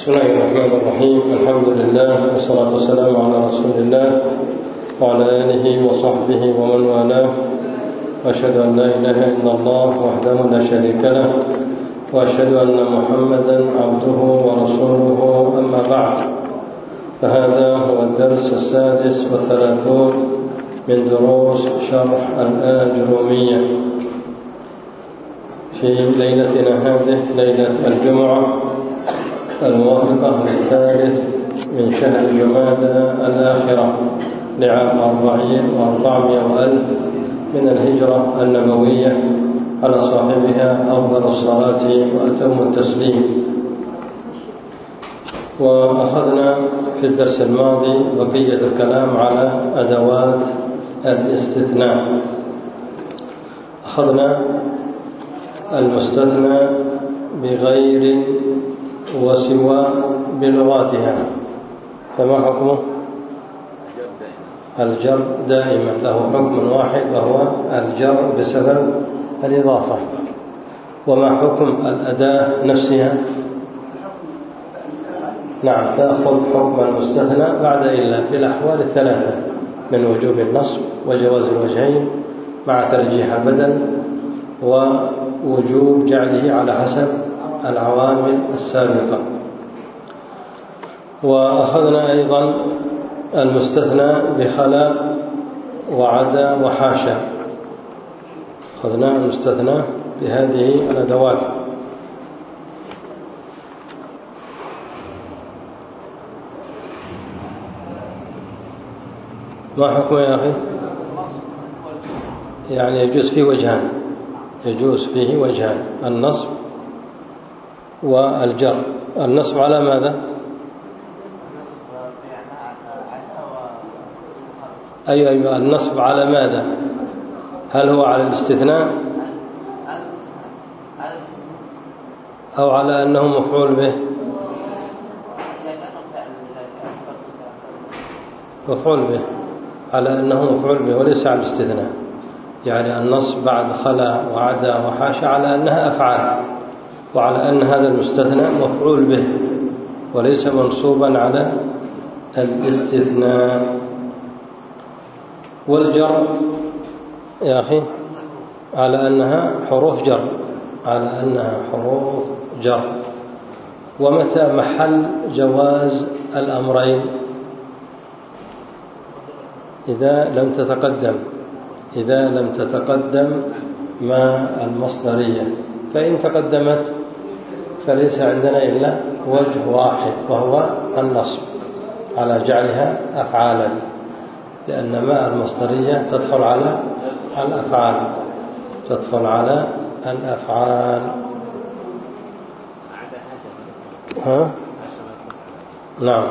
بسم الله الرحمن الرحيم. الحمد لله والصلاة والسلام على رسول الله وعلى آله وصحبه ومن والاه، وأشهد أن لا إله إلا الله وحده لا شريك له، وأشهد أن محمدا عبده ورسوله. أما بعد، فهذا هو الدرس 36 من دروس شرح الآجرومية في ليلتنا هذه، ليلة الجمعة الموافقة للثالث من شهر جمادى الآخرة لعام 400 من الهجرة النبوية، على صاحبها أفضل الصلاة وأتم التسليم. وأخذنا في الدرس الماضي بقية الكلام على أدوات الاستثناء. أخذنا المستثنى بغير وسوى بلغاتها، فما حكمه؟ الجر دائما له حكم واحد، وهو الجر بسبب الإضافة. وما حكم الأداة نفسها؟ نعم، تأخذ حكم المستثنى بعد إلا في الأحوال الثلاثة، من وجوب النصب وجواز الوجهين مع ترجيح البدل ووجوب جعله على حسب العوامل السابقة. وأخذنا أيضا المستثنى بخلا وعدا وحاشا. أخذنا المستثنى بهذه الأدوات. ما حكمه يا أخي؟ يعني يجوز فيه وجهان، يجوز فيه وجهان، النصب والجر. النصب على ماذا؟ أيوة، النصب على ماذا؟ هل هو على الاستثناء أو على أنه مفعول به؟ مفعول به، على أنه مفعول به وليس على الاستثناء. يعني النصب بعد خلا وعدا وحاشا على أنها أفعال، وعلى أن هذا المستثنى مفعول به وليس منصوبا على الاستثناء. والجر يا أخي على أنها حروف جر، على أنها حروف جر. ومتى محل جواز الأمرين؟ إذا لم تتقدم ما المصدرية. فإن تقدمت فليس عندنا إلا وجه واحد، وهو النصب على جعلها أفعالا، لأن ما المصدرية تدخل على الأفعال، تدخل على الأفعال. نعم.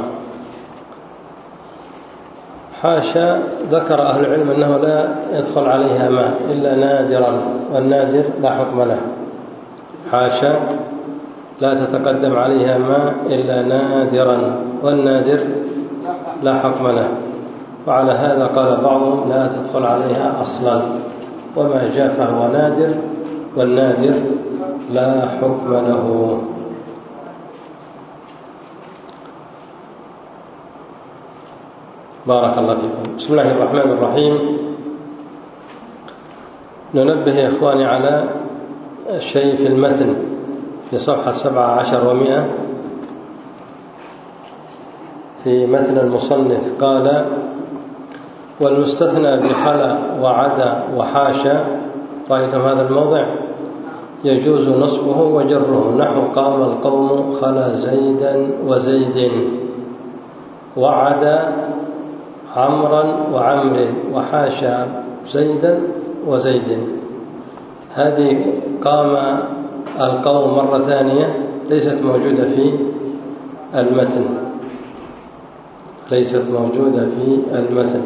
حاشا ذكر أهل العلم أنه لا يدخل عليها ما إلا نادرا، والنادر لا حكم له. حاشا لا تتقدم عليها ما إلا نادرا، والنادر لا حكم له. وعلى هذا قال بعضهم لا تدخل عليها أصلا، وما جاء فهو نادر، والنادر لا حكم له. بارك الله فيكم. بسم الله الرحمن الرحيم. ننبه يا إخواني على الشيء في المتن في صفحة 17 و100 في متن المصنف. قال: والمستثنى بخلا وعدا وحاشا. رأيتم هذا الموضع؟ يجوز نصبه وجره، نحو قام القوم خلا زيدا وزيد، وعدا عمرا وعمر، وحاشا زيدا وزيد. هذه قام القوم مرة ثانية ليست موجودة في المتن، ليست موجودة في المتن.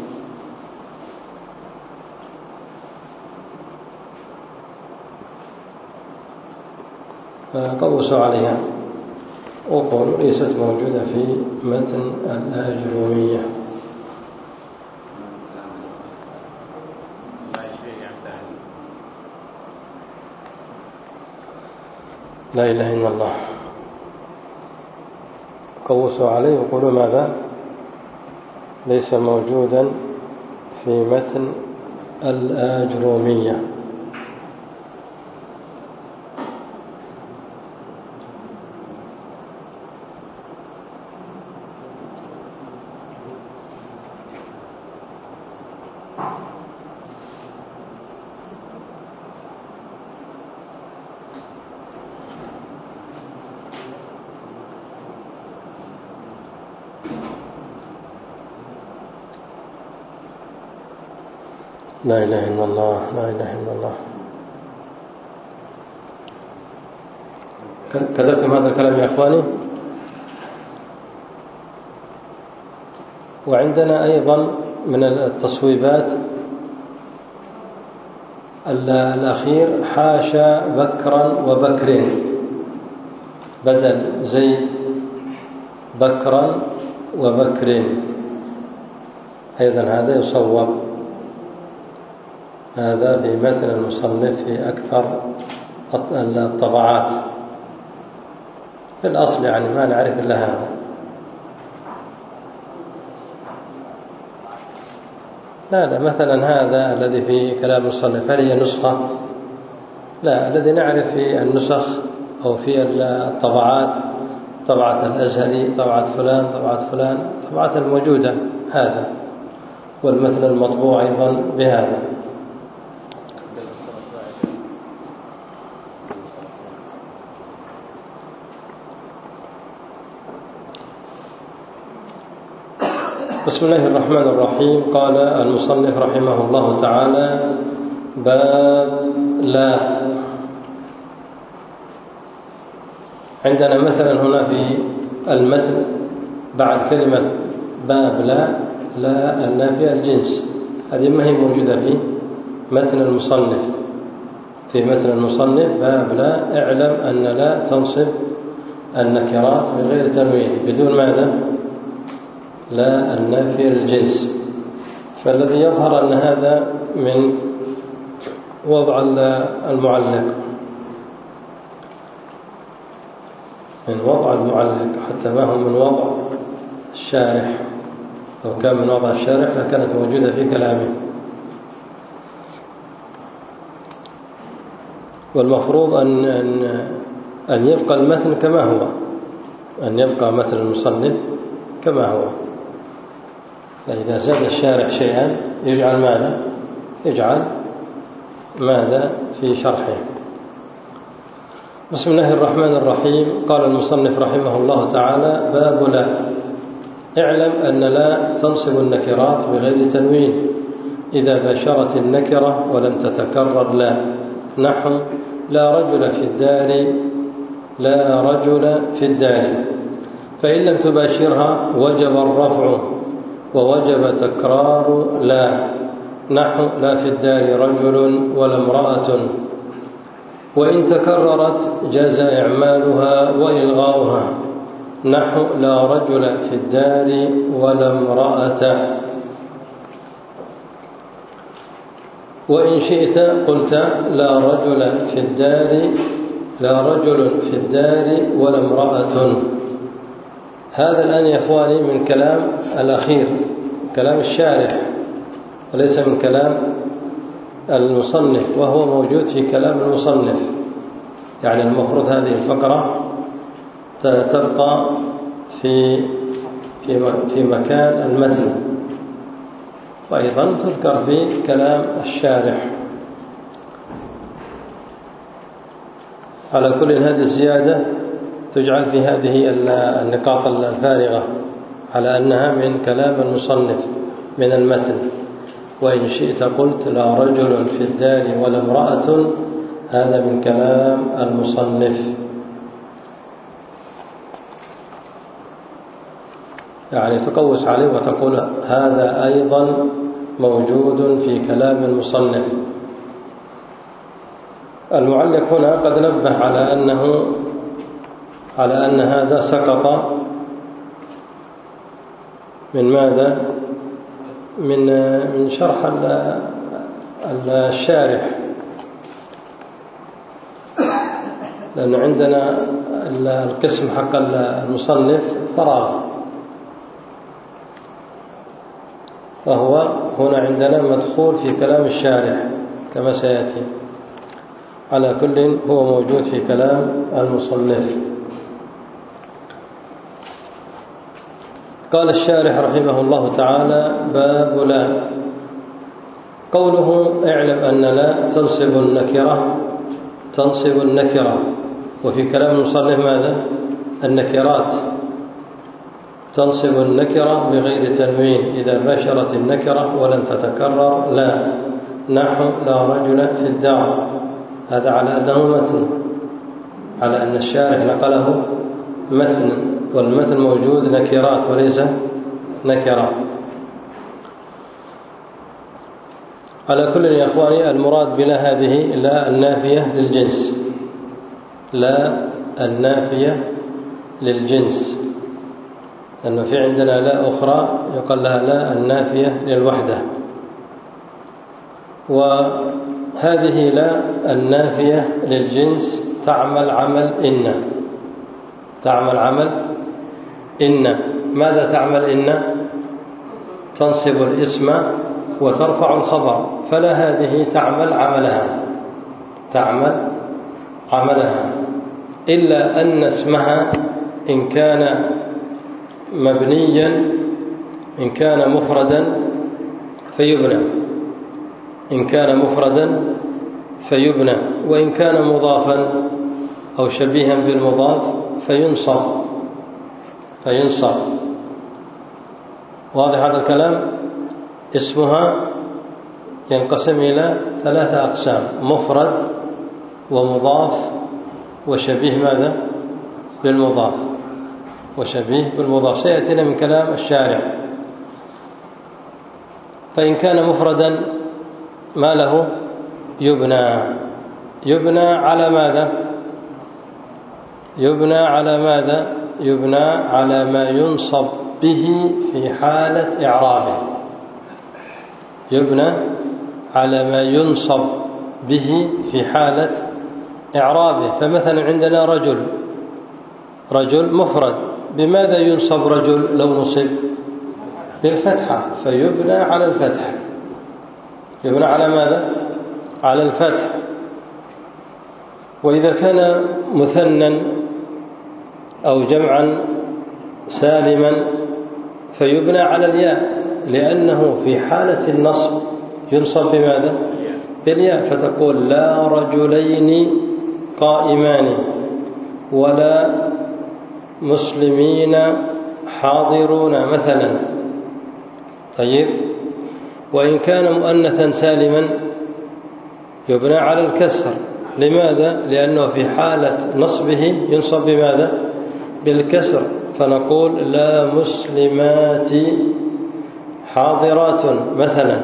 قوسوا عليها وقولوا ليست موجودة في متن الآجرومية. لا إله إلا الله. قوسوا عليه وقولوا ماذا؟ ليس موجودا في متن الآجرومية. لا إله إلا الله، لا إله إلا الله. كتبتم هذا الكلام يا أخواني؟ وعندنا أيضا من التصويبات الأخير حاشا بكرا وبكر، بدل زيد بكرا وبكر، أيضا هذا يصوب. هذا في متن المصنف في أكثر الطبعات. في الأصل يعني ما نعرف إلا هذا. لا مثلا هذا الذي في كلام المصنف هل هي نسخة؟ لا، الذي نعرف في النسخ أو في الطبعات طبعة الأزهري، طبعة فلان، طبعة فلان، طبعة الموجودة هذا، والمتن المطبوع أيضا بهذا. بسم الله الرحمن الرحيم. قال المصنف رحمه الله تعالى: باب لا. عندنا مثلا هنا في المتن بعد كلمة باب لا النافية الجنس، هذه ما هي موجودة في متن المصنف. في متن المصنف باب لا، اعلم أن لا تنصب النكرات بغير تنوين، بدون ماذا؟ لا النافية الجنس. فالذي يظهر أن هذا من وضع المعلق، من وضع المعلق، حتى ما هو من وضع الشارح. لو كان من وضع الشارح لكانت موجودة في كلامه. والمفروض أن يبقى المتن كما هو، أن يبقى متن المصنف كما هو. فإذا زاد الشارح شيئا يجعل ماذا؟ يجعل ماذا في شرحه. بسم الله الرحمن الرحيم. قال المصنف رحمه الله تعالى: باب لا. اعلم أن لا تنصب النكرات بغير تنوين إذا باشرت النكرة ولم تتكرر لا، نحو لا رجل في الدار، لا رجل في الدار. فإن لم تباشرها وجب الرفع ووجب تكرار لا، نحو لا في الدار رجل ولا امرأة. وإن تكررت جاز إعمالها وإلغاؤها، نحو لا رجل في الدار ولا امرأة. وإن شئت قلت لا رجل في الدار، لا رجل في الدار ولا امرأة. هذا الآن يا إخواني من كلام الأخير، كلام الشارح، وليس من كلام المصنف، وهو موجود في كلام المصنف. يعني المفروض هذه الفقرة تبقى في مكان المتن، وأيضا تذكر في كلام الشارح. على كل هذه الزيادة تجعل في هذه النقاط الفارغة على أنها من كلام المصنف من المتن. وإن شئت قلت لا رجل في الدار ولا امرأة، هذا من كلام المصنف. يعني تقوس عليه وتقول هذا أيضا موجود في كلام المصنف. المعلق هنا قد نبه على أن هذا سقط من ماذا؟ من شرح الشارح، لأن عندنا القسم حق المصنف فراغ، فهو هنا عندنا مدخول في كلام الشارح كما سيأتي. على كل هو موجود في كلام المصنف. قال الشارح رحمه الله تعالى: باب لا. قوله: اعلم أن لا تنصب النكرة. وفي كلام المصنف ماذا؟ النكرات تنصب النكرة بغير تنوين إذا باشرت النكرة ولم تتكرر لا، نحو لا رجل في الدار. هذا على أنه متن، على أن الشارح نقله متن، والمتن موجود نكرات وليس نكرة. على كل يا إخواني المراد بلا هذه لا النافية للجنس، لا النافية للجنس، لأنه في عندنا لا أخرى يقال لها لا النافية للوحدة، وهذه لا النافية للجنس تعمل عمل إن. ماذا تعمل إن؟ تنصب الاسم وترفع الخبر، فلا هذه تعمل عملها إلا أن اسمها إن كان مبنيا، إن كان مفردا فيبنى، وإن كان مضافا أو شبيها بالمضاف فينصب. واضح هذا الكلام؟ اسمها ينقسم إلى 3 أقسام: مفرد ومضاف وشبيه ماذا؟ بالمضاف، سيأتينا من كلام الشارع. فإن كان مفردا ما له؟ يبنى على ماذا؟ يبنى على ما ينصب به في حالة إعرابه. يبنى على ما ينصب به في حالة إعرابه. فمثلا عندنا رجل مفرد، بماذا ينصب رجل لو نصب؟ بالفتحة، فيبنى على الفتح. يبنى على ماذا؟ على الفتح. وإذا كان مثنى أو جمعا سالما فيبنى على الياء، لأنه في حالة النصب ينصب بماذا؟ بالياء، فتقول لا رجلين قائمان ولا مسلمين حاضرون مثلا. طيب، وإن كان مؤنثا سالما يبنى على الكسر. لماذا؟ لأنه في حالة نصبه ينصب بماذا؟ بالكسر، فنقول لا مسلمات حاضرات مثلا.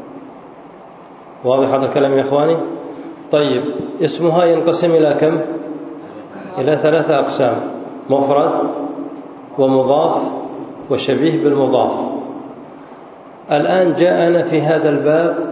واضح هذا الكلام يا إخواني؟ طيب، اسمها ينقسم إلى كم؟ إلى 3 أقسام: مفرد ومضاف وشبيه بالمضاف. الآن جاءنا في هذا الباب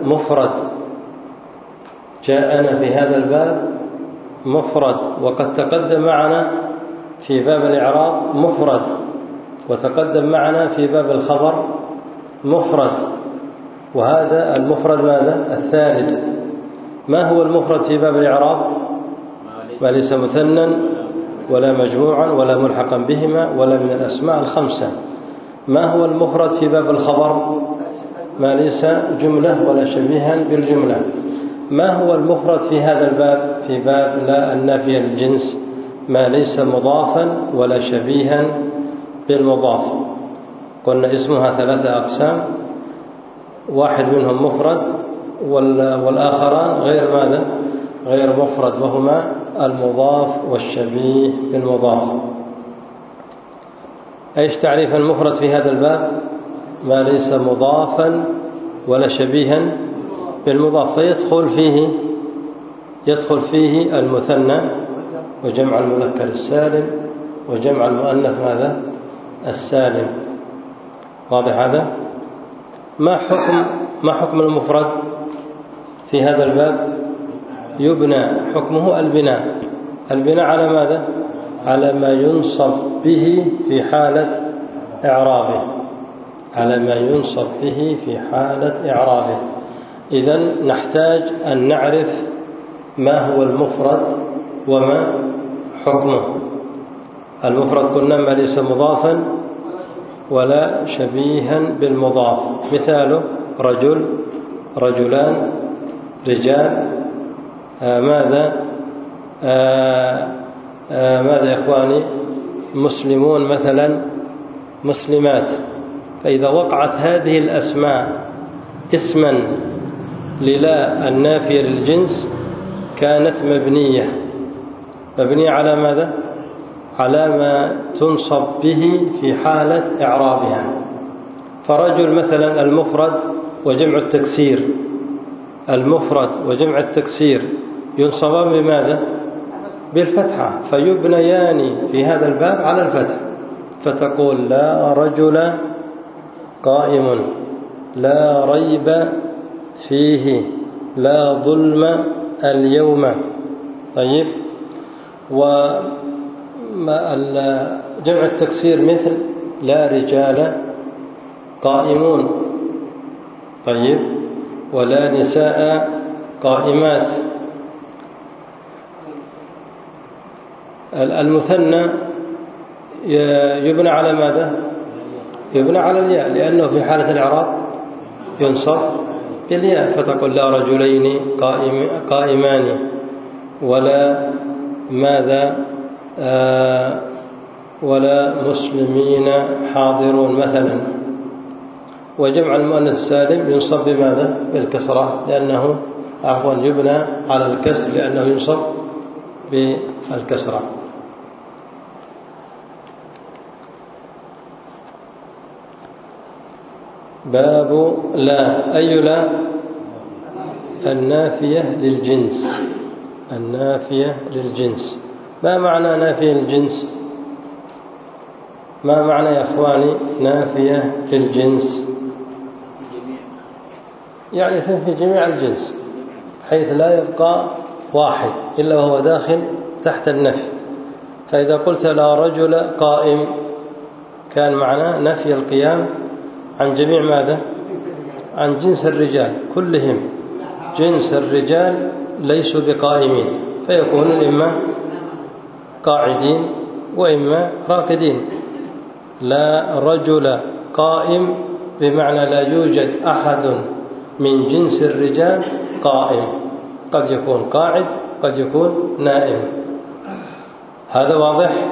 مفرد، وقد تقدم معنا في باب الإعراب مفرد، وتقدم معنا في باب الخبر مفرد، وهذا المفرد ماذا؟ الثالث. ما هو المفرد في باب الإعراب؟ ما ليس مثنى ولا مجموعا ولا ملحقا بهما ولا من الأسماء الخمسة. ما هو المفرد في باب الخبر؟ ما ليس جملة ولا شبيها بالجملة. ما هو المفرد في هذا الباب؟ في باب لا النافية للجنس: ما ليس مضافا ولا شبيها بالمضاف. قلنا اسمها 3 أقسام، واحد منهم مفرد والآخران غير ماذا؟ غير مفرد، وهما المضاف والشبيه بالمضاف. ايش تعريف المفرد في هذا الباب؟ ما ليس مضافا ولا شبيها بالمضاف، فيدخل فيه المثنى وجمع المذكر السالم وجمع المؤنث ماذا؟ السالم. واضح هذا؟ ما حكم المفرد في هذا الباب؟ يبنى، حكمه البناء على ماذا؟ على ما ينصب به في حالة إعرابه، على ما ينصب به في حالة إعرابه. إذن نحتاج أن نعرف ما هو المفرد وما حكمه. المفرد قلنا ما ليس مضافا ولا شبيها بالمضاف، مثاله رجل، رجلان، رجال. ماذا يا إخواني؟ مسلمون مثلا، مسلمات. فإذا وقعت هذه الأسماء اسما للا النافية للجنس كانت مبنية على ماذا؟ على ما تنصب به في حالة إعرابها. فرجل مثلا المفرد وجمع التكسير، المفرد وجمع التكسير ينصبان بماذا؟ بالفتحة، فيبنيان في هذا الباب على الفتح. فتقول لا رجل قائم، لا ريب فيه، لا ظلم اليوم. طيب، جمع التكسير مثل لا رجال قائمون، طيب، ولا نساء قائمات. المثنى يبنى على ماذا؟ يبنى على الياء، لأنه في حالة الإعراب ينصب بالياء. فتقول لا رجلين قائمان، ولا ماذا ولا مسلمين حاضرون مثلا. وجمع المؤنث السالم ينصب بماذا؟ بالكسرة، لأنه يبنى على الكسر لأنه ينصب بالكسرة. باب لا. أي لا؟ النافية للجنس. النافية للجنس. ما معنى نافية للجنس؟ ما معنى يا أخواني نافية للجنس؟ يعني تنفي جميع الجنس حيث لا يبقى واحد إلا وهو داخل تحت النفي. فإذا قلت لا رجل قائم كان معناه نفي القيام عن جميع ماذا؟ عن جنس الرجال كلهم. جنس الرجال ليسوا بقائمين، فيكون إما قاعدين وإما راكدين. لا رجل قائم بمعنى لا يوجد أحد من جنس الرجال قائم، قد يكون قاعد قد يكون نائم. هذا واضح؟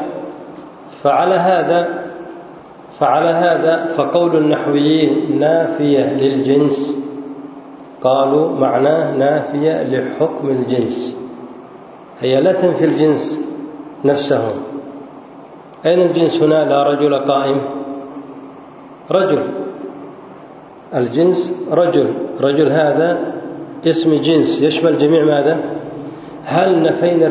فعلى هذا فقول النحويين نافية للجنس قالوا معناه نافية لحكم الجنس. هي لا تنفي الجنس نفسه. أين الجنس هنا؟ لا رجل قائم، رجل، الجنس رجل. رجل هذا اسم جنس يشمل جميع ماذا؟ هل نفينا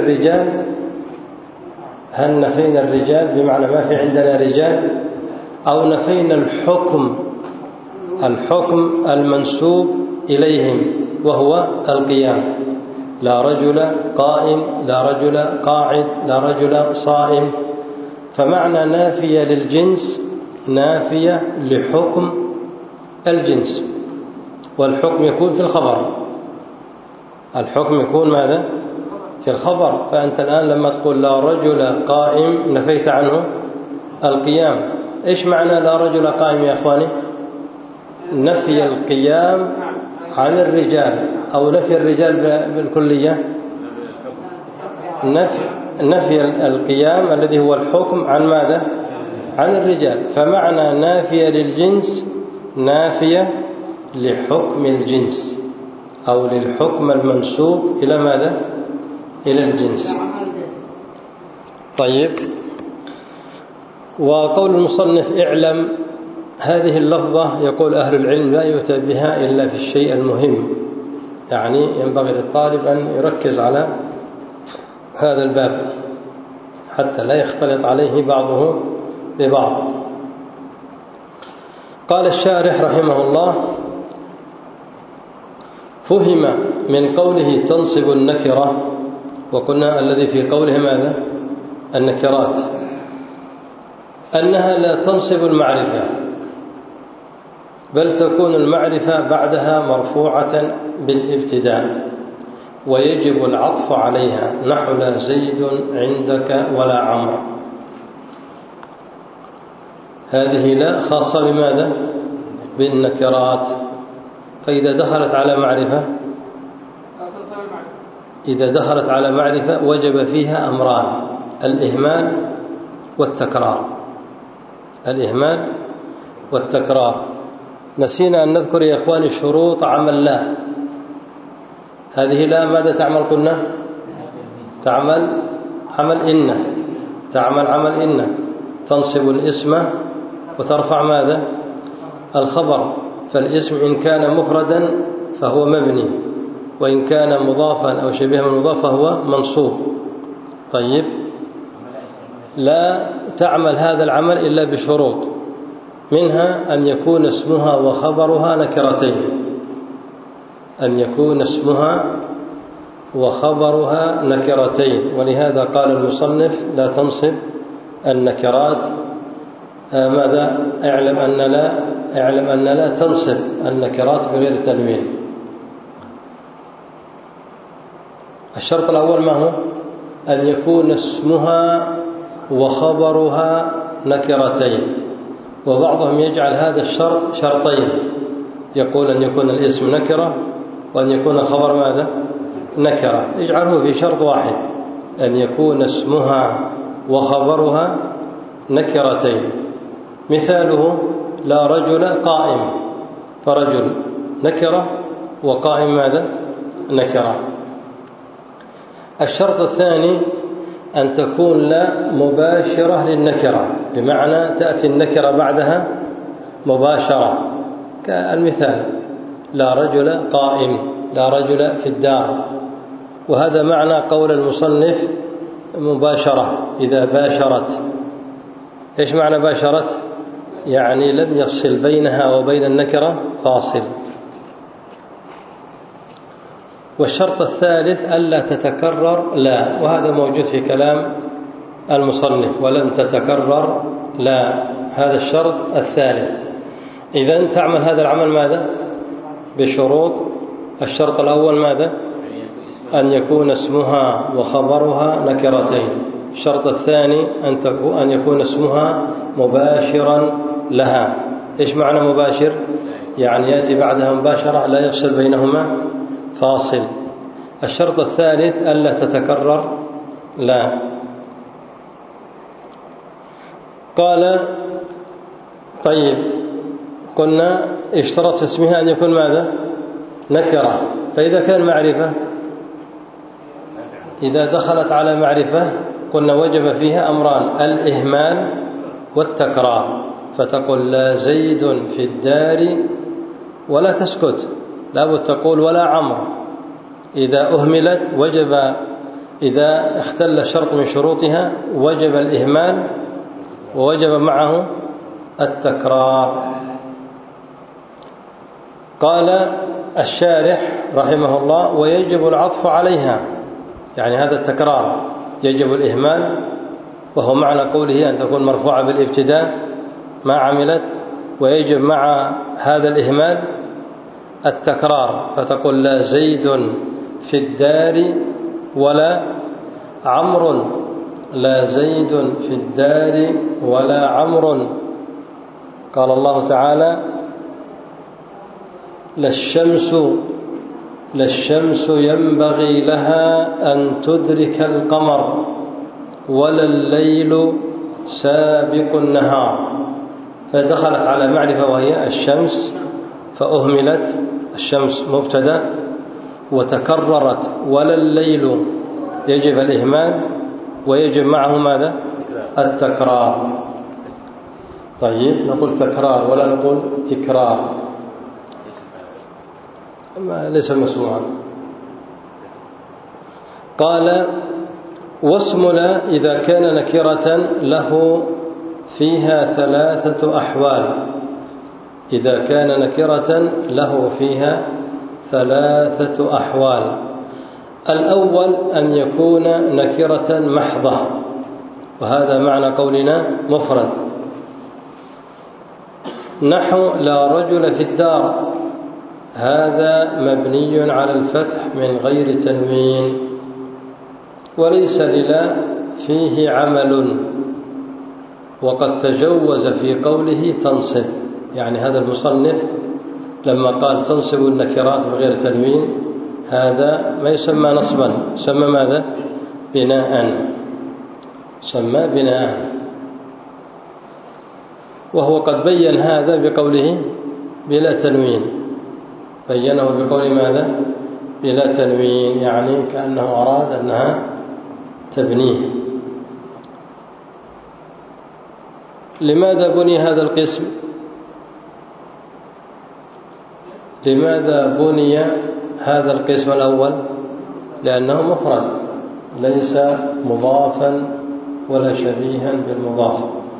الرجال بمعنى ما في عندنا رجال، أو نفينا الحكم المنسوب إليهم وهو القيام؟ لا رجل قائم، لا رجل قاعد، لا رجل صائم. فمعنى نافية للجنس نافية لحكم الجنس، والحكم يكون في الخبر. الحكم يكون ماذا؟ في الخبر. فأنت الآن لما تقول لا رجل قائم نفيت عنه القيام. إيش معنى لا رجل قائم يا أخواني؟ نفي القيام عن الرجال، أو نفي الرجال بالكلية، نفي القيام الذي هو الحكم عن ماذا؟ عن الرجال. فمعنى نافية للجنس نافية لحكم الجنس، أو للحكم المنسوب إلى ماذا؟ إلى الجنس. طيب، وقول المصنف اعلم، هذه اللفظة يقول أهل العلم لا يؤتى بها إلا في الشيء المهم. يعني ينبغي للطالب أن يركز على هذا الباب حتى لا يختلط عليه بعضه ببعض. قال الشارح رحمه الله: فهم من قوله تنصب النكرة. وقلنا الذي في قوله ماذا؟ النكرات أنها لا تنصب المعرفة، بل تكون المعرفة بعدها مرفوعة بالابتداء، ويجب العطف عليها، نحو لا زيد عندك ولا عمرو. هذه لا خاصة بماذا؟ بالنكرات. فإذا دخلت على معرفة، إذا دخلت على معرفة وجب فيها أمران: الإهمال والتكرار. الإهمال والتكرار. نسينا أن نذكر يا إخواني شروط عمل لا. هذه لا ماذا تعمل؟ قلنا تعمل عمل إن، تعمل عمل إن، تنصب الاسم وترفع ماذا؟ الخبر. فالاسم إن كان مفردا فهو مبني، وإن كان مضافا أو شبيها من مضاف فهو منصوب. طيب، لا تعمل هذا العمل إلا بشروط، منها أن يكون اسمها وخبرها نكرتين، أن يكون اسمها وخبرها نكرتين. ولهذا قال المصنف: لا تنصب النكرات ماذا؟ اعلم أن لا تنصب النكرات بغير تنوين. الشرط الأول ما هو؟ أن يكون اسمها وخبرها نكرتين. وبعضهم يجعل هذا الشرط شرطين، يقول أن يكون الاسم نكرة وأن يكون الخبر ماذا؟ نكرة. اجعله في شرط واحد: أن يكون اسمها وخبرها نكرتين. مثاله: لا رجل قائم، فرجل نكرة وقائم ماذا؟ نكرة. الشرط الثاني أن تكون لا مباشرة للنكرة، بمعنى تأتي النكرة بعدها مباشرة. كالمثال: لا رجل قائم، لا رجل في الدار. وهذا معنى قول المصنف مباشرة، إذا باشرت. إيش معنى باشرت؟ يعني لم يفصل بينها وبين النكرة فاصل. والشرط الثالث ألا تتكرر لا، وهذا موجود في كلام المصنف: ولم تتكرر لا. هذا الشرط الثالث. إذن تعمل هذا العمل ماذا؟ بشروط. الشرط الأول ماذا؟ أن يكون اسمها وخبرها نكرتين. الشرط الثاني أن يكون اسمها مباشرا لها. إيش معنى مباشر؟ يعني يأتي بعدها مباشرة لا يفصل بينهما فاصل. الشرط الثالث ألا تتكرر لا. قال: طيب، قلنا اشترط في اسمها أن يكون ماذا؟ نكرة. فإذا كان معرفة، إذا دخلت على معرفة قلنا وجب فيها أمران: الإهمال والتكرار. فتقول لا زيد في الدار، ولا تسكت، لابد تقول ولا عمرو. إذا أهملت وجب، إذا اختل شرط من شروطها وجب الإهمال، ووجب معه التكرار. قال الشارح رحمه الله: ويجب العطف عليها، يعني هذا التكرار يجب الإهمال، وهو معنى قوله أن تكون مرفوعة بالابتداء ما عملت، ويجب مع هذا الإهمال التكرار. فتقول لا زيد في الدار ولا عمرو، لا زيد في الدار ولا عمرو. قال الله تعالى: لا الشمس ينبغي لها أن تدرك القمر، ولا الليل سابق النهار. فدخلت على معرفة وهي الشمس فأهملت، الشمس مبتدأ، وتكررت ولا الليل يجب الإهمال، ويجب معه ماذا؟ التكرار. طيب، نقول تكرار ولا نقول تكرار، ليس مسموعا. قال: واسم لا إذا كان نكرة له فيها ثلاثة أحوال. إذا كان نكرة له فيها ثلاثة أحوال. الأول أن يكون نكرة محضة، وهذا معنى قولنا مفرد. نحو لا رجل في الدار، هذا مبني على الفتح من غير تنوين، وليس للا فيه عمل، وقد تجوز في قوله تنصب. يعني هذا المصنف لما قال تنصب النكرات بغير تنوين، هذا ما يسمى نصبا، يسمى ماذا؟ بناء، سمى بناء. وهو قد بين هذا بقوله بلا تنوين، بينه بقول ماذا؟ بلا تنوين، يعني كأنه أراد أنها تبنيه. لماذا بني هذا القسم؟ لماذا بني هذا القسم الأول؟ لأنه مفرد، ليس مضافا ولا شبيها بالمضاف.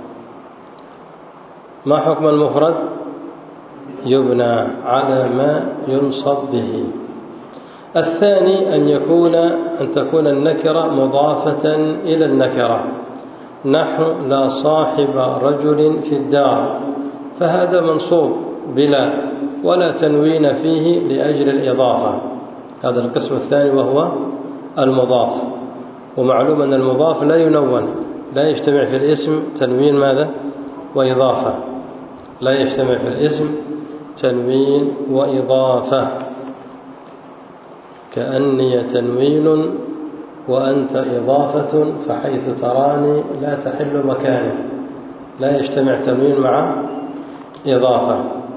ما حكم المفرد؟ يبنى على ما ينصب به. الثاني أن تكون النكرة مضافة إلى النكرة، نحو لا صاحب رجل في الدار، فهذا منصوب بلا ولا تنوين فيه لأجل الإضافة. هذا القسم الثاني وهو المضاف. ومعلوم أن المضاف لا ينون، لا يجتمع في الاسم تنوين ماذا؟ وإضافة، لا يجتمع في الاسم تنوين وإضافة. كأني تنوين وأنت إضافة، فحيث تراني لا تحل مكاني، لا يجتمع تنوين مع إضافة.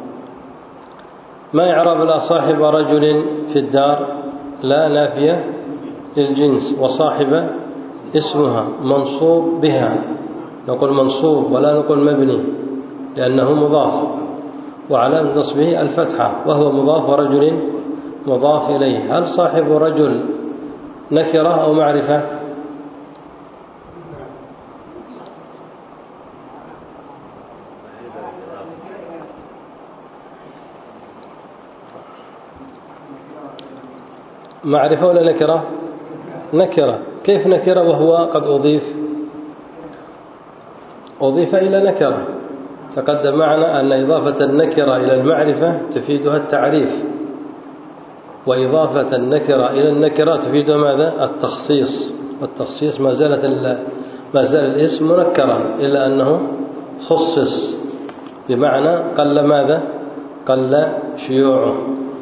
ما يعرب لا صاحب رجل في الدار؟ لا نافية للجنس، وصاحب اسمها منصوب بها، نقول منصوب ولا نقول مبني لأنه مضاف، وعلامة نصبه الفتحة، وهو مضاف ورجل مضاف إليه. هل صاحب رجل نكرة أو معرفة؟ معرفة ولا نكرة؟ نكرة. كيف نكرة وهو قد أضيف إلى نكرة؟ تقدم معنا أن إضافة النكرة إلى المعرفة تفيدها التعريف، وإضافة النكرة إلى النكرة تفيدها ماذا؟ التخصيص. والتخصيص ما زال الاسم منكرا إلا أنه خصص، بمعنى قل ماذا؟ قل شيوعه.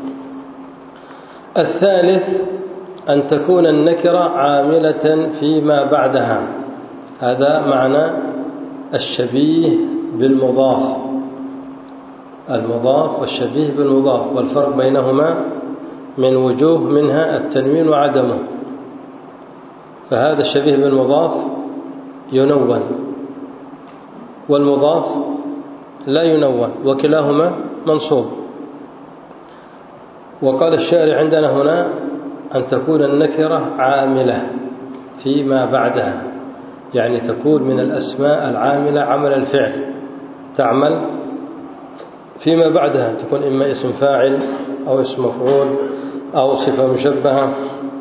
الثالث أن تكون النكرة عاملة فيما بعدها، هذا معنى الشبيه بالمضاف، المضاف والشبيه بالمضاف، والفرق بينهما من وجوه، منها التنوين وعدمه. فهذا الشبيه بالمضاف ينون، والمضاف لا ينون، وكلاهما منصوب. وقال الشارع عندنا هنا أن تكون النكرة عاملة فيما بعدها، يعني تكون من الأسماء العاملة عمل الفعل، تعمل فيما بعدها، تكون إما اسم فاعل أو اسم مفعول أو صفة مشبهة،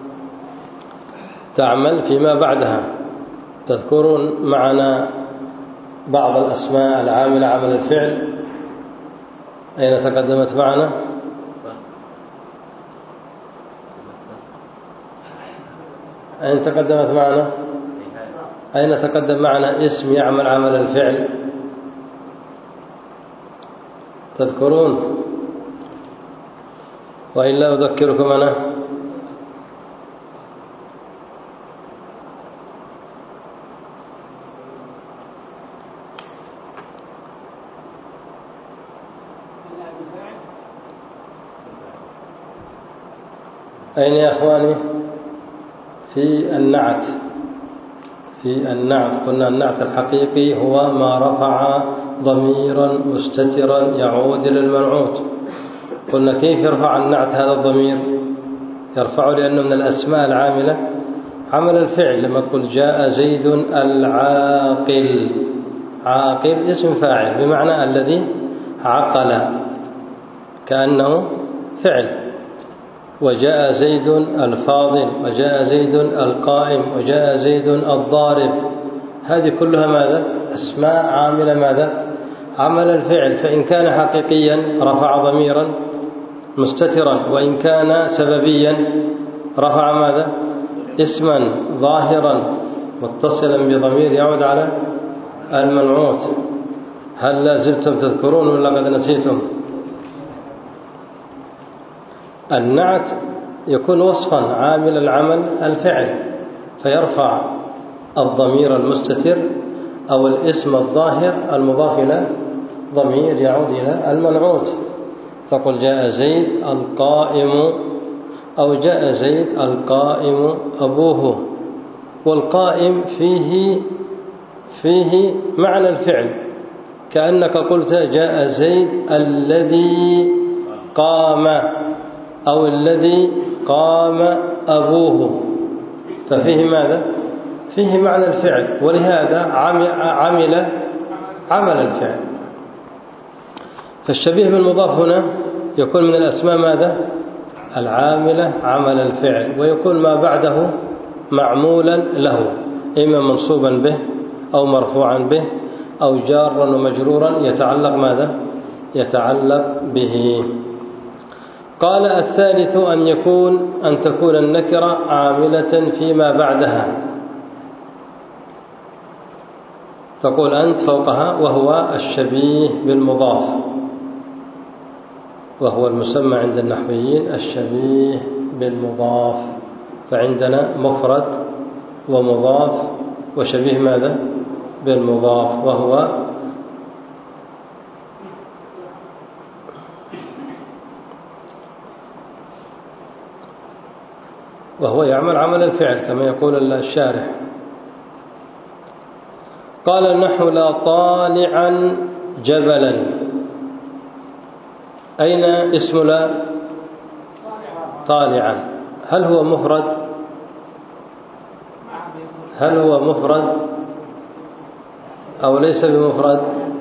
تعمل فيما بعدها. تذكرون معنا بعض الأسماء العاملة عمل الفعل، أين تقدمت معنا؟ أين تقدمت معنا؟ أين تقدم معنا اسم يعمل عمل الفعل؟ تذكرون؟ وإلا أذكركم أنا. أين يا أخواني؟ في النعت. في النعت قلنا النعت الحقيقي هو ما رفع ضميرا مستترا يعود إلى المنعوت. قلنا كيف يرفع النعت هذا الضمير؟ يرفعه لأنه من الأسماء العاملة عمل الفعل. لما تقول جاء زيد العاقل، عاقل اسم فاعل بمعنى الذي عقل، كأنه فعل. وجاء زيد الفاضل، وجاء زيد القائم، وجاء زيد الضارب، هذه كلها ماذا؟ أسماء عاملة ماذا؟ عمل الفعل. فإن كان حقيقيا رفع ضميرا مستترا، وإن كان سببيا رفع ماذا؟ اسما ظاهرا متصلا بضمير يعود على المنعوت. هل لا زلتم تذكرون ولا قد نسيتم؟ النعت يكون وصفا عامل العمل الفعل، فيرفع الضمير المستتر أو الاسم الظاهر المضاف إلى ضمير يعود إلى المنعوت. تقول جاء زيد القائم، أو جاء زيد القائم أبوه. والقائم فيه معنى الفعل، كأنك قلت جاء زيد الذي قام، أو الذي قام أبوه، ففيه ماذا؟ فيه معنى الفعل، ولهذا عمل الفعل. فالشبيه بالمضاف هنا يكون من الأسماء ماذا؟ العاملة عمل الفعل، ويكون ما بعده معمولا له، إما منصوبا به أو مرفوعا به أو جارا ومجرورا يتعلق ماذا؟ يتعلق به. قال الثالث أن تكون النكرة عاملة فيما بعدها. تقول أنت فوقها، وهو الشبيه بالمضاف، وهو المسمى عند النحويين الشبيه بالمضاف. فعندنا مفرد ومضاف وشبيه ماذا؟ بالمضاف، وهو يعمل عمل الفعل كما يقول الشارح. قال النحو لا طالعا جبلا. أين اسم لا؟ طالعا. هل هو مفرد؟ هل هو مفرد أو ليس بمفرد؟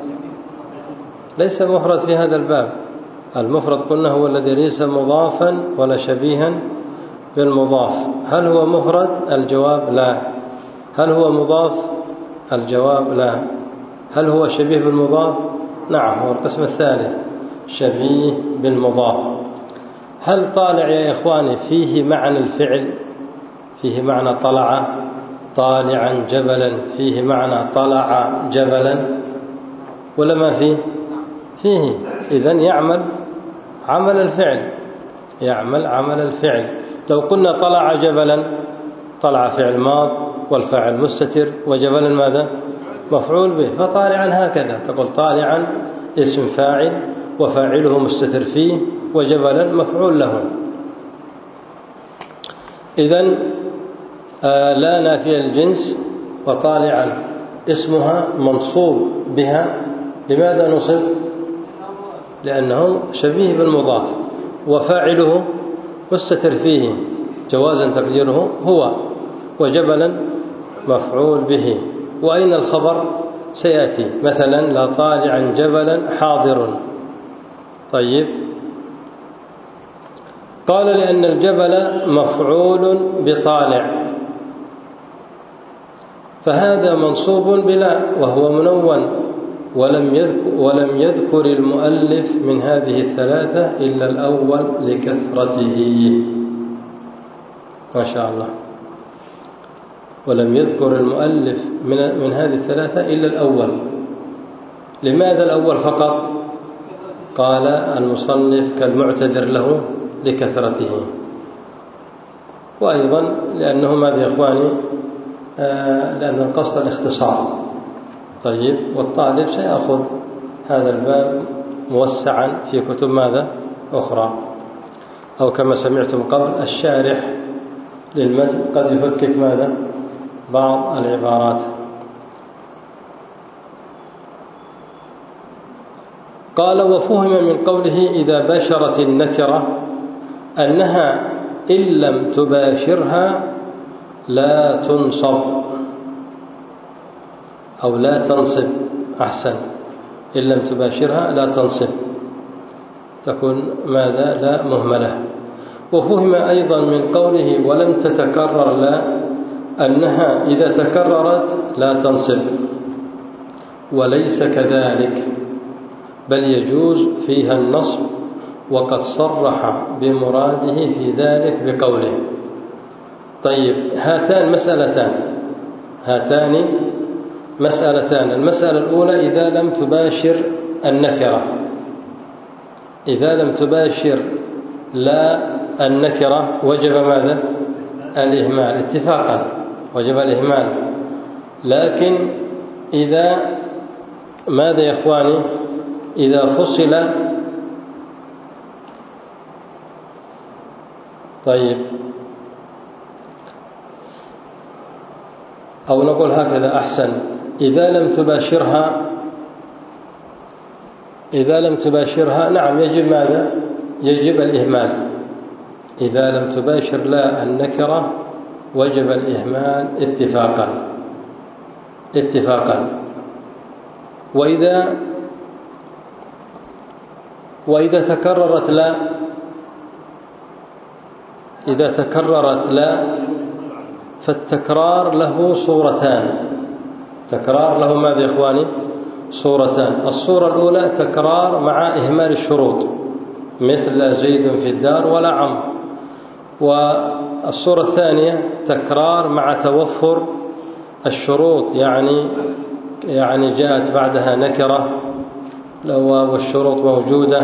ليس مفرد في هذا الباب. المفرد قلنا هو الذي ليس مضافا ولا شبيها بالمضاف. هل هو مفرد؟ الجواب لا. هل هو مضاف؟ الجواب لا. هل هو شبيه بالمضاف؟ نعم، هو القسم الثالث شبيه بالمضاف. هل طالع يا إخواني فيه معنى الفعل؟ فيه معنى طلع طالعا جبلا، فيه معنى طلع جبلا، ولا ما فيه؟ فيه. إذن يعمل عمل الفعل، يعمل عمل الفعل. لو قلنا طلع جبلا، طلع فعل ماض والفاعل مستتر، وجبلا ماذا؟ مفعول به. فطالعا هكذا تقول طالعا اسم فاعل وفاعله مستتر فيه، وجبلا مفعول له. إذن لا نافية الجنس، وطالعا اسمها منصوب بها. لماذا نصب؟ لأنه شبيه بالمضاف، وفاعله مستتر فيه جوازا تقديره هو، وجبلا مفعول به. وأين الخبر؟ سيأتي مثلا لا طالعا جبلا حاضر. طيب، قال لأن الجبل مفعول بطالع، فهذا منصوب بلا وهو منون، ولم يذكر المؤلف من هذه الثلاثة إلا الأول لكثرته. ما شاء الله. ولم يذكر المؤلف من هذه الثلاثة إلا الأول. لماذا الأول فقط؟ قال المصنف كالمعتذر له لكثرته، وأيضا لأنه ماذا يا إخواني؟ لأن القصد الاختصار. طيب، والطالب سيأخذ هذا الباب موسعا في كتب ماذا؟ أخرى، أو كما سمعتم قبل الشارح للمتن قد يفكك ماذا؟ بعض العبارات. قال وفهم من قوله إذا باشرت النكرة أنها إن لم تباشرها لا تنصب، أو لا تنصب أحسن. إن لم تباشرها لا تنصب، تكون ماذا؟ لا مهملة. وفهم أيضا من قوله ولم تتكرر لا أنها إذا تكررت لا تنصب، وليس كذلك، بل يجوز فيها النصب، وقد صرح بمراده في ذلك بقوله. طيب، هاتان مسألتان. المسألة الأولى إذا لم تباشر النكرة، إذا لم تباشر لا النكرة وجب ماذا؟ الإهمال اتفاقا، وجب الإهمال. لكن إذا ماذا يا إخواني؟ إذا فصل، طيب، أو نقول هكذا أحسن، إذا لم تباشرها نعم يجب ماذا؟ يجب الإهمال. إذا لم تباشر لا النكرة وجب الإهمال اتفاقا. وإذا تكررت لا فالتكرار له صورتان. تكرار له ماذا يا إخواني؟ صورتان. الصورة الأولى تكرار مع إهمال الشروط، مثل لا زيد في الدار ولا عمرو. والصورة الثانية تكرار مع توفر الشروط، يعني جاءت بعدها نكرة والشروط موجودة،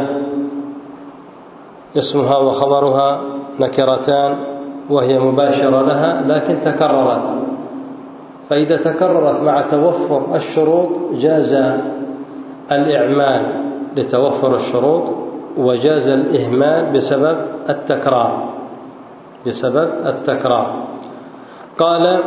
اسمها وخبرها نكرتان وهي مباشرة لها لكن تكررت. فإذا تكررت مع توفر الشروط جاز الإعمال لتوفر الشروط، وجاز الإهمال بسبب التكرار. قال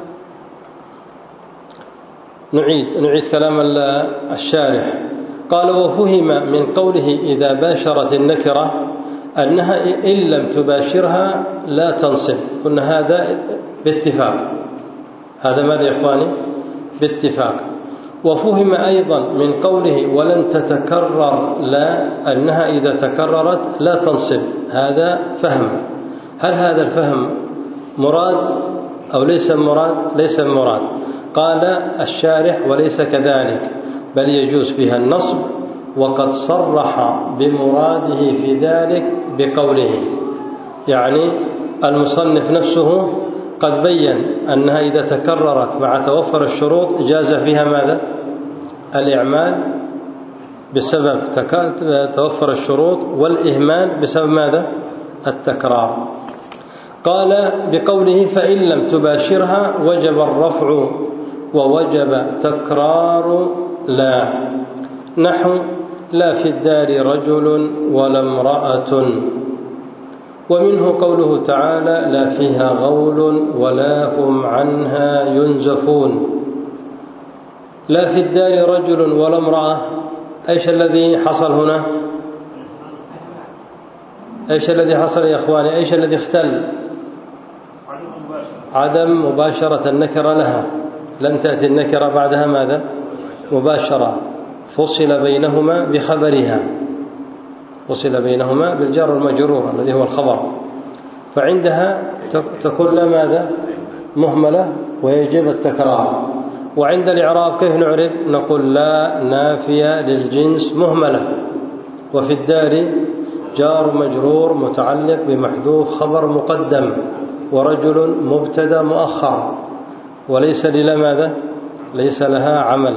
نعيد كلام الشارح. قال وفهم من قوله إذا باشرت النكرة أنها إن لم تباشرها لا تنصب. قلنا هذا باتفاق، هذا ماذا يا إخواني؟ باتفاق. وفهم أيضا من قوله ولن تتكرر لا أنها إذا تكررت لا تنصب. هذا فهم. هل هذا الفهم مراد أو ليس مراد؟ ليس مراد. قال الشارح وليس كذلك، بل يجوز فيها النصب، وقد صرح بمراده في ذلك بقوله. يعني المصنف نفسه قد بين أنها إذا تكررت مع توفر الشروط جاز فيها ماذا؟ الإعمال بسبب توفر الشروط، والإهمال بسبب ماذا؟ التكرار. قال بقوله فإن لم تباشرها وجب الرفع ووجب تكرار لا، نحو لا في الدار رجل ولا امرأة. ومنه قوله تعالى لا فيها غول ولا هم عنها ينزفون. لا في الدار رجل ولا امرأة، ايش الذي حصل هنا؟ ايش الذي حصل يا اخواني؟ ايش الذي اختل؟ عدم مباشرة النكرة لها، لم تأتي النكرة بعدها ماذا؟ مباشرة. فصل بينهما بخبرها، فصل بينهما بالجر والمجرور الذي هو الخبر، فعندها تكون لا ماذا؟ مهملة ويجب التكرار. وعند الإعراب كيف نعرب؟ نقول لا نافية للجنس مهملة. وفي الدار جار مجرور متعلق بمحذوف خبر مقدم، ورجل مبتدا مؤخر، وليس لها ماذا؟ ليس لها عمل.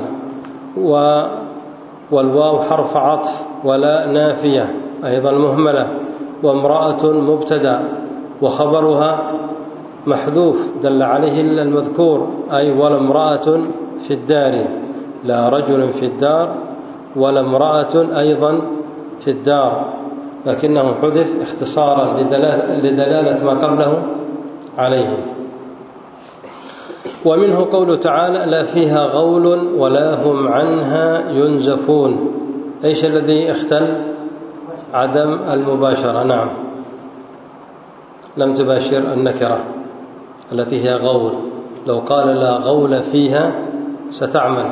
والواو حرف عطف، ولا نافية أيضا مهملة. وامرأة مبتدا وخبرها محذوف دل عليه المذكور، أي ولا امرأة في الدار، لا رجل في الدار ولا امرأة أيضا في الدار، لكنه حذف اختصارا لدلالة ما قبله عليه. ومنه قوله تعالى لا فيها غول ولا هم عنها ينزفون. ايش الذي اختل؟ عدم المباشرة. نعم، لم تباشر النكرة التي هي غول. لو قال لا غول فيها ستعمل.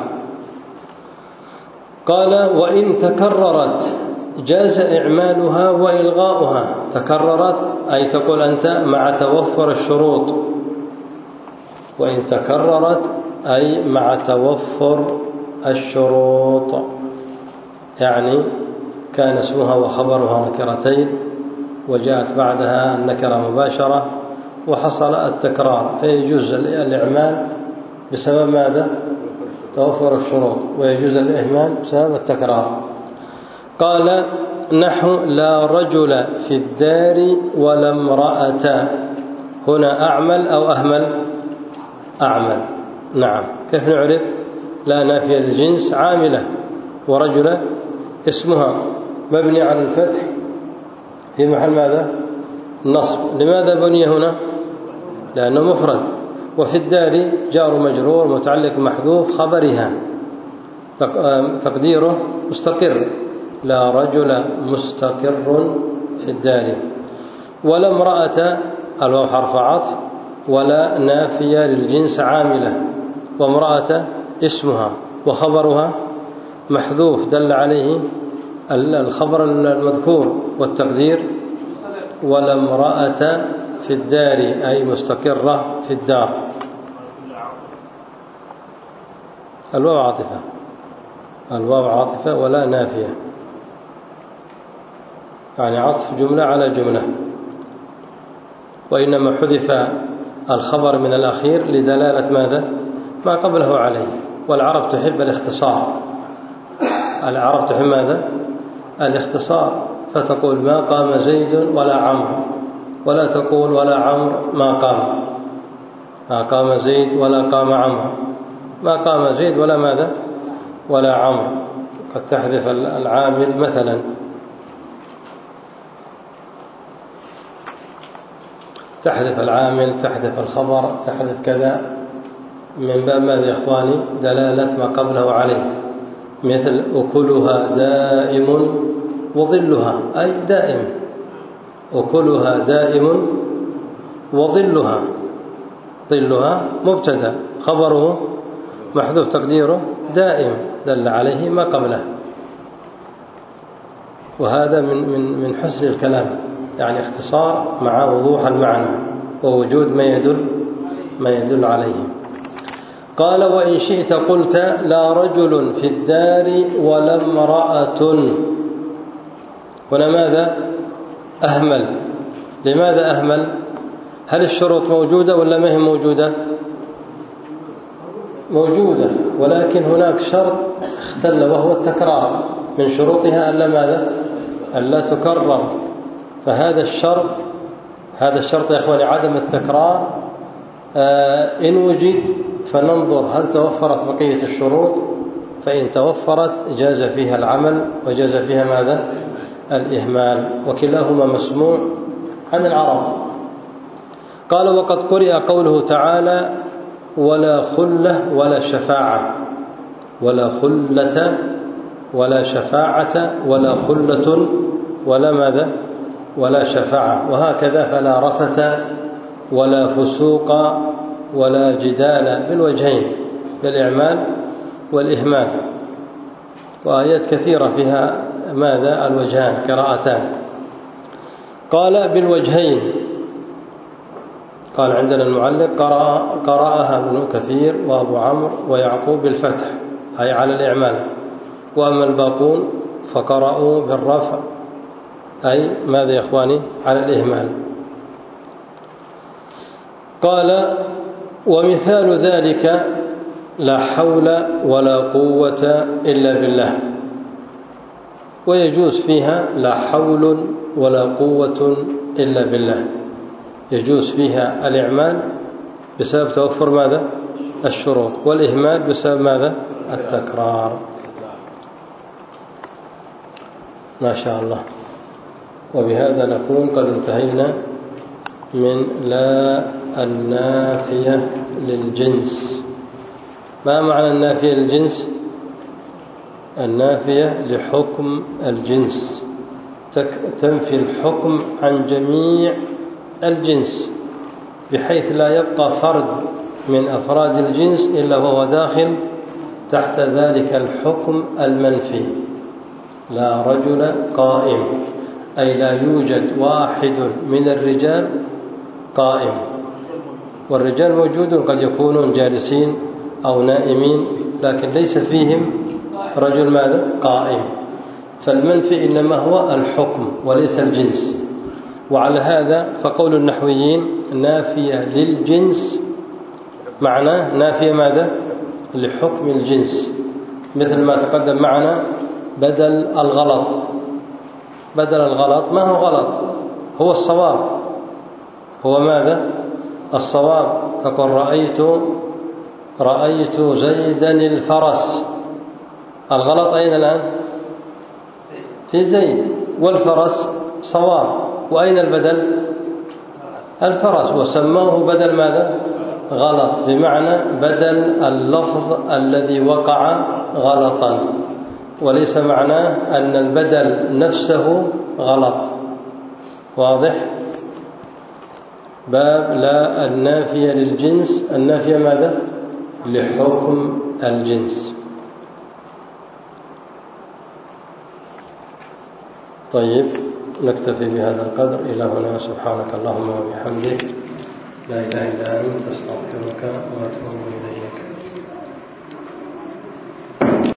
قال وإن تكررت جاز إعمالها وإلغاؤها. تكررت أي تقول أنت مع توفر الشروط، وإن تكررت أي مع توفر الشروط، يعني كان اسمها وخبرها نكرتين وجاءت بعدها النكرة مباشرة وحصل التكرار، فيجوز الإعمال بسبب ماذا؟ توفر الشروط، ويجوز الإهمال بسبب التكرار. قال نحو لا رجل في الدار ولا امرأة، هنا أعمل أو أهمل؟ أعمل. نعم. كيف نعرف؟ لا نافية للجنس عاملة، ورجل اسمها مبني على الفتح في محل ماذا؟ النصب. لماذا بني هنا؟ لأنه مفرد. وفي الدار جار مجرور متعلق محذوف خبرها، تقديره مستقر، لا رجل مستقر في الدار. ولا امرأة الواو حرف عطف، ولا نافية للجنس عاملة، وامرأة اسمها وخبرها محذوف دل عليه الخبر المذكور، والتقدير ولا امرأة في الدار أي مستقرة في الدار. الواو عاطفة، الواو عاطفة ولا نافية، يعني عطف جملة على جملة، وإنما حذف الخبر من الأخير لدلالة ماذا؟ ما قبله عليه. والعرب تحب الاختصار، العرب تحب ماذا؟ الاختصار، فتقول ما قام زيد ولا عمرو، ولا تقول ولا عمرو ما قام، ما قام زيد ولا قام عمرو، ما قام زيد ولا ماذا؟ ولا عمرو. قد تحذف العامل مثلا. تحذف العامل، تحذف الخبر، تحذف كذا، من باب ماذا يا إخواني؟ دلالة ما قبله عليه. مثل أكلها دائم وظلها، أي دائم، أكلها دائم وظلها، ظلها مبتدأ خبره محذوف تقديره دائم دل عليه ما قبله. وهذا من حسن الكلام، يعني اختصار مع وضوح المعنى ووجود ما يدل عليه. قال وإن شئت قلت لا رجل في الدار ولا امرأة. هنا ماذا؟ أهمل. لماذا أهمل؟ هل الشروط موجودة ولا ما هي موجودة؟ موجودة، ولكن هناك شرط اختل وهو التكرار، من شروطها ألا ماذا؟ ألا تكرر. فهذا الشرط، هذا الشرط يا أخواني عدم التكرار، إن وجد فننظر هل توفرت بقية الشروط، فإن توفرت جاز فيها العمل وجاز فيها ماذا؟ الإهمال، وكلاهما مسموع عن العرب. قال وقد قرئ قوله تعالى ولا خلة ولا شفاعة، ولا خلة ولا شفاعة ولا خلة ولا ماذا؟ ولا شفاعة. وهكذا فلا رفث ولا فسوق ولا جدال بالوجهين، بالإعمال والإهمال. وآيات كثيرة فيها ماذا؟ الوجهان، قراءتان. قال بالوجهين، قال عندنا المعلق قرأها ابن كثير وأبو عمرو ويعقوب بالفتح أي على الإعمال، وأما الباقون فقرأوا بالرفع أي ماذا يا إخواني؟ على الإهمال. قال ومثال ذلك لا حول ولا قوة إلا بالله، ويجوز فيها لا حول ولا قوة إلا بالله، يجوز فيها الإعمال بسبب توفر ماذا؟ الشروط، والإهمال بسبب ماذا؟ التكرار. ما شاء الله. وبهذا نكون قد انتهينا من لا النافية للجنس. ما معنى النافية للجنس؟ النافية لحكم الجنس، تنفي الحكم عن جميع الجنس، بحيث لا يبقى فرد من أفراد الجنس إلا وهو داخل تحت ذلك الحكم المنفي. لا رجل قائم، أي لا يوجد واحد من الرجال قائم، والرجال موجودون قد يكونون جالسين أو نائمين، لكن ليس فيهم رجل ماذا؟ قائم. فالمنفي إنما هو الحكم وليس الجنس. وعلى هذا فقول النحويين نافية للجنس معناه نافية ماذا؟ لحكم الجنس، مثل ما تقدم معنا بدل الغلط. بدل الغلط ما هو غلط؟ هو الصواب. هو ماذا؟ الصواب. تقول رأيت زيدا الفرس. الغلط أين الآن؟ في زيد، والفرس صواب. وأين البدل؟ الفرس. وسموه بدل ماذا؟ غلط، بمعنى بدل اللفظ الذي وقع غلطا، وليس معناه أن البدل نفسه غلط. واضح؟ باب لا النافية للجنس، النافية ماذا؟ لحكم الجنس. طيب نكتفي بهذا القدر إلى هنا. سبحانك اللهم وبحمدك، لا إله إلا أنت، أستغفرك وأتوب إليك.